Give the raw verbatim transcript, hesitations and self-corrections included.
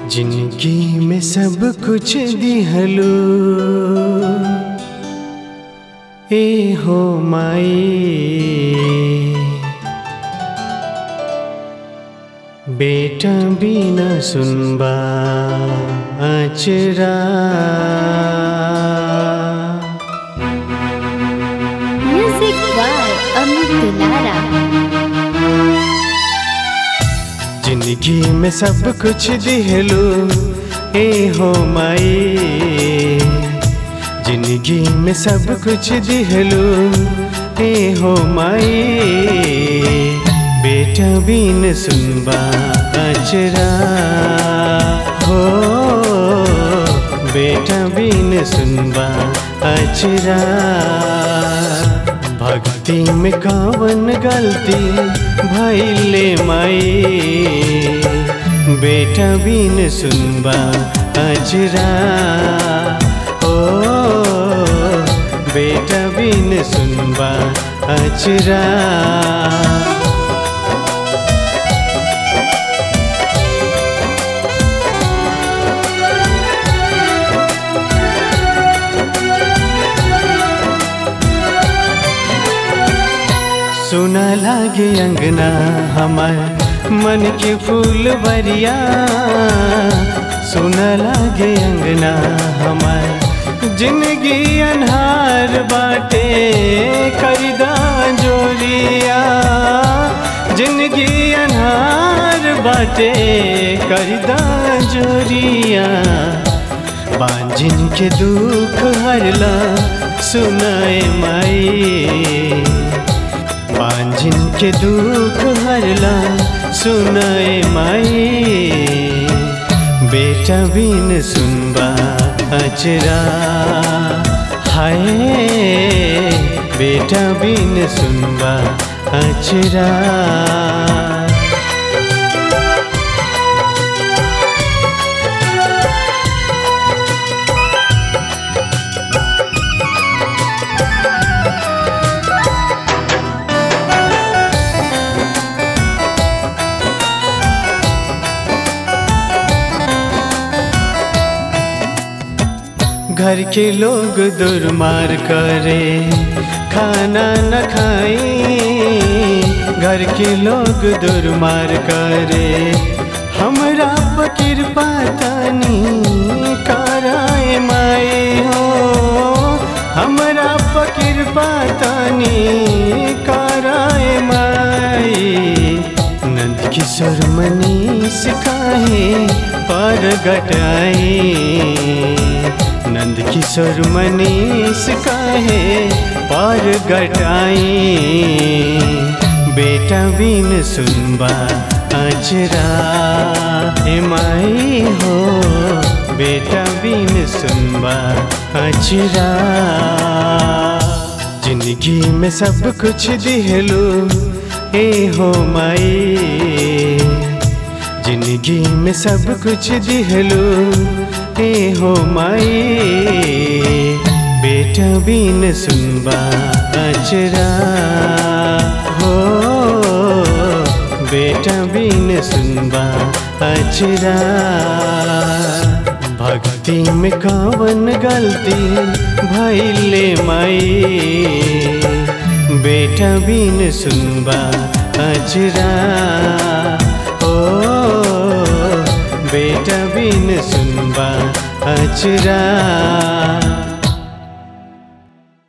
जिंदगी में सब कुछ दिहलो ए हो माई, बेटा बिना सुनबा अचरा। म्यूजिक बाय अमित दुलारा। जिंदगी में सब कुछ दिहलो ए हो माई, जिंदगी में सब कुछ दिहलो ए हो माई, बेटा बिन सुनबा अचरा हो, बेटा बिन सुनबा अचरा। भक्ति में कवन गलती भइले माई, बेटा बिन सुनबा अचरा ओ, बेटा बिन सुनबा अचरा। सुना लागे अंगना हमार मन के फूल बरिया, सुना लागे अंगना हमार जिंदगी अन्हार बाटे करिदा जोरिया, जिंदगी अन्हार बाटे करिदा जोरिया। बांझिन के दुख हरला सुनाए माई, बांझिन के दुख हरला सुनाए माई, बेटा बिन सुनबा अचरा हाय, बेटा बिन सुनबा अचरा। घर के लोग दुर्मार करे खाना न खाई, घर के लोग दुर्मार करे हमरा पर कृपा तनी कराए माई हो, हमरा पर कृपा तनी कराए माई। नंद किशोर मनीष काहे पर गटाई, नंद किशोर मनीष काहे पर गटाई, बेटा बिन सुनबा अचरा ए माई हो, बेटा बिन सुनबा अचरा। जिंदगी में सब कुछ दिहलो ए हो माई, जिंदगी में सब कुछ दिहलो ए हो माई, बेटा बिन सुनबा अचरा हो, बेटा बिन सुनबा अचरा। भक्ति में कवन गलती भइले माई, बेटा बिन सुनबा अचरा ओ, बेटा बिन सुनबा अचरा।